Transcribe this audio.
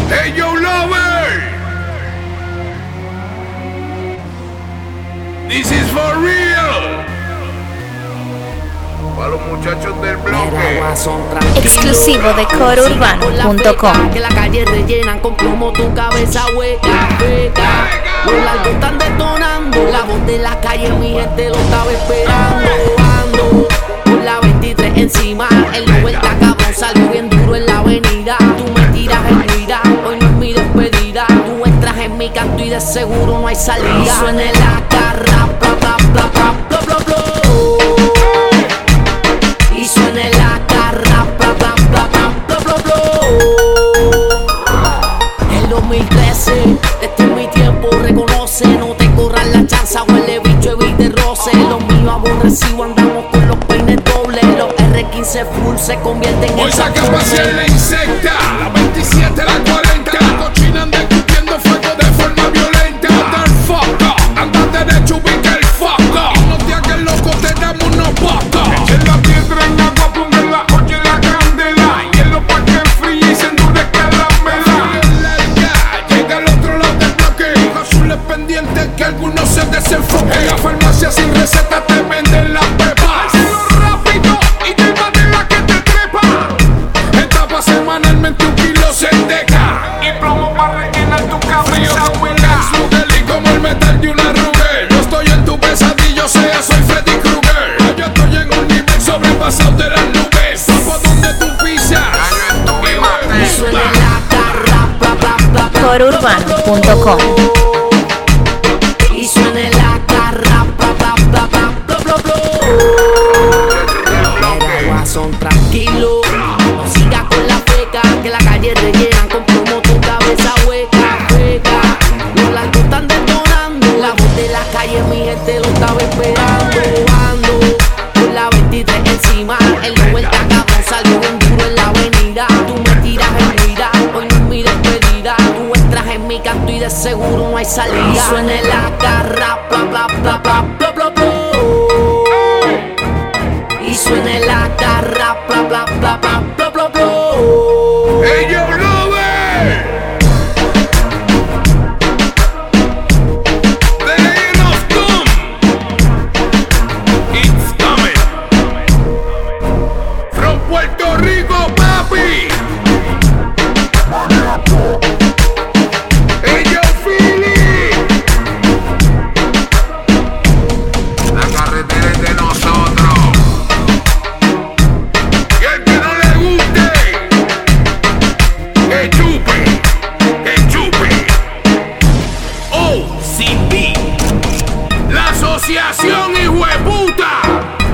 Hey, yo, lover. This is for real. Para los muchachos del bloque. Exclusivo de corourbano.com. Que la calle rellenan con plomo tu cabeza hueca, hueca. Los largos están detonando. La voz de la calle, mi gente lo estaba esperando. Ando con la 23 encima. El no vuelta cabrón salió bien duro en la avenida. Tú me tiras en mira, hoy no es mi despedida. Tú entras en mi canto y de seguro no hay salida. Suena la carra, bla bla bla bla bla bla bla. Y suena la carra, bla bla bla bla bla bla bla. El 2013, este es mi tiempo, reconoce. No te corras la chanza, huele bicho, evite roce. Los míos aborrecidos andamos con los peines dobles. Los R15 full se convierten en Hoy saca a pasear la insecta. La 27, la 40. La cochina anda escupiendo fuego de forma violenta. Motherfucker, anda derecho, ubica el fucker. Y no te hagas loco, te damos unos pocos. Echen la piedra en agua, pongan la olla en la candela. Hielo pa' que enfríe y se endurezca la mela. Llega al otro lado del bloque. Azules pendientes que algunos se desenfoquen. En la farmacia sin receta te venden las pepas. Rápido y te de la que te trepa. Etapa semanalmente un kilo se deja. Y plomo para rellenar tu cabeza, huela. Y como el metal de una Ruger. Yo estoy en tu pesadilla, o sea, soy Freddy Krueger. Yo estoy en un nivel sobrepasado de las nubes. Por donde tú pisas. Y suena la carra, bla bla bla bla. corourbano.com. Y suena la carra, bla bla bla bla bla bla bla. Mira, guasón, tranquilo. No sigas con la feca, que la calle rellenan con plomo tu cabeza hueca, hueca. Los largos están detonando. La voz de la calle, mi gente lo estaba esperando. Ando con la 23 encima. El no vuelta cabrón salió bien duro en la avenida. Tú me tiras en mira, hoy no es mi despedida. Tú entras en mi canto y de seguro no hay salida. Suena la carra, bla bla bla bla bla bla bla. Y suena la carra, bla bla bla bla bla bla bla. Hey, yo, lover. The end of doom. It's coming. From Puerto Rico, papi. Hey, yo, Philly. La carretera es de nosotros. Y el que no le guste, que chupe, que chupe. OCP, la asociación hijueputa.